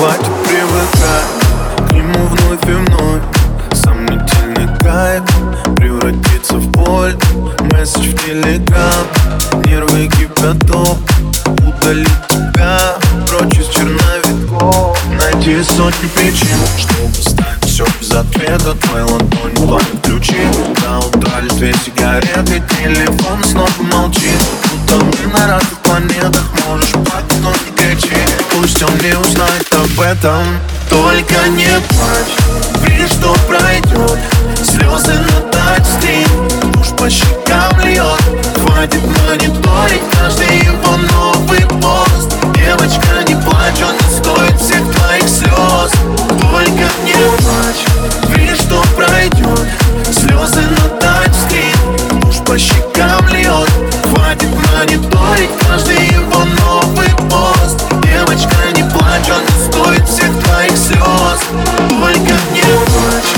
Хватит привыкать к нему вновь и вновь. Сомнительный кайф превратится в боль. Месседж в телеграм, нервы кипяток. Удалить тебя прочь из черновиков. Найти сотни причин, чтобы оставить все без ответа. Твоя ладонь пламя ключи. До утра лишь 2 сигареты. Телефон снова молчит, будто мы на разных планетах. Можешь плакать, но не кричи. Пусть он не узнает об этом. Только не плачь, верь, что пройдет. Слезы на тачскрин, уж по щекам льет. Хватит мониторить каждый его новый пост. Девочка, не плачь, он не стоит всех твоих слез. Только не плачь, верь, что пройдет. Слезы на тачскрин, уж по щекам льет. Хватит мониторить каждый его новый пост. Девочка, не плачь, он не стоит всех твоих слез. Только не плачь.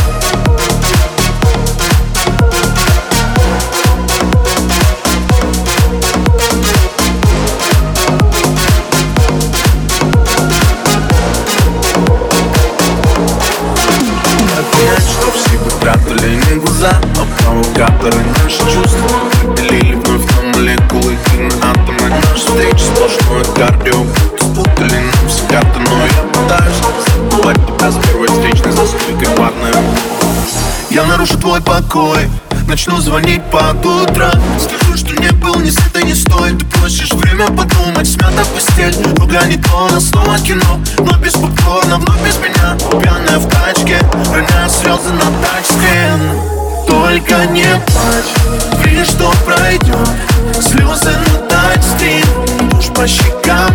Что все прятали не глаза, а провокаторы наши чувства разделили вновь на молекулы и на атомы. Наши встречи сплошное кардио, спутали нам все карты. Но я пытаюсь забывать тебя с первой встречной за стойкой парной. Я нарушу твой покой, начну звонить под утро. Скажу, что не был ни с этой, не стоит. Ты просишь время подумать, смята постель. Рука не то, снова кино, но без попкорна, вновь без меня. Пьяная в тачке, роняя слезы на тачскрин. Только не плачь, верь, что пройдет. Слезы на тачскрин, уж по щекам